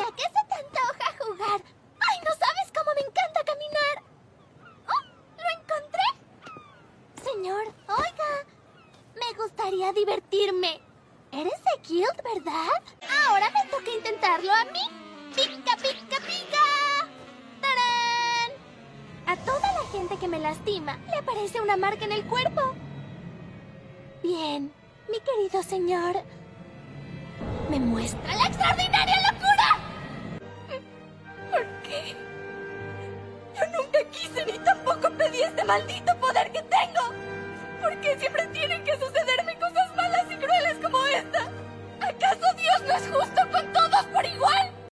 ¿A qué se te antoja jugar? ¡Ay, no sabes cómo me encanta caminar! ¡Oh! ¡Lo encontré! Señor, oiga, me gustaría divertirme. Eres de Guild, ¿verdad? Ahora me toca intentarlo a mí. ¡Pica, pica, pica! ¡Tarán! A toda la gente que me lastima le aparece una marca en el cuerpo. Bien, mi querido señor, ¿me muestra la extraordinaria locura? ¿Por qué? Yo nunca quise ni tampoco pedí este maldito poder que tengo. ¿Por qué siempre tienen que sucederme cosas malas y crueles como esta? ¿Acaso Dios no es justo